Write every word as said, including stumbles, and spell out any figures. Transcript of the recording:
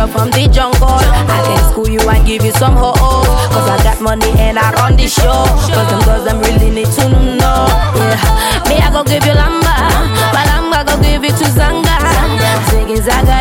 from the jungle. I can school you and give you some hoes, cause I got money and I run the show. Cause them girls them really need to know. Yeah. Me I go give you lamba, but lamba go give you to Zanga. Ziggy Zaga